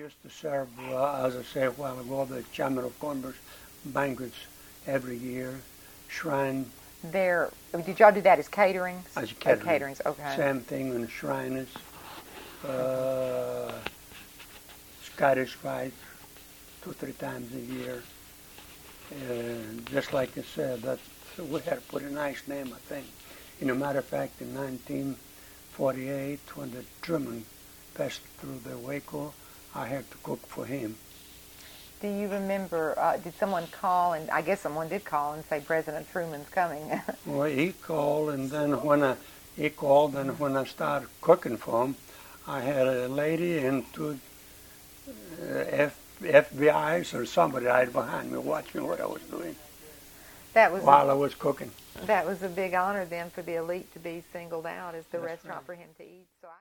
used to serve, as I said a while ago, the Chairman of Commerce banquets every year. Shrine. Did y'all do that as caterings? As catering. Caterings, okay. Same thing in Shriners. Scottish Rite, 2-3 times a year. Just like I said, we had to put a nice name, I think. In a matter of fact, in 1948, when the Truman passed through the Waco, I had to cook for him. Do you remember, did someone call, and I guess someone did call and say President Truman's coming? Well, he called, and then when I started cooking for him, I had a lady and two FBI's or somebody right behind me watching what I was doing while I was cooking. That was a big honor then for the elite to be singled out as the restaurant for him to eat. So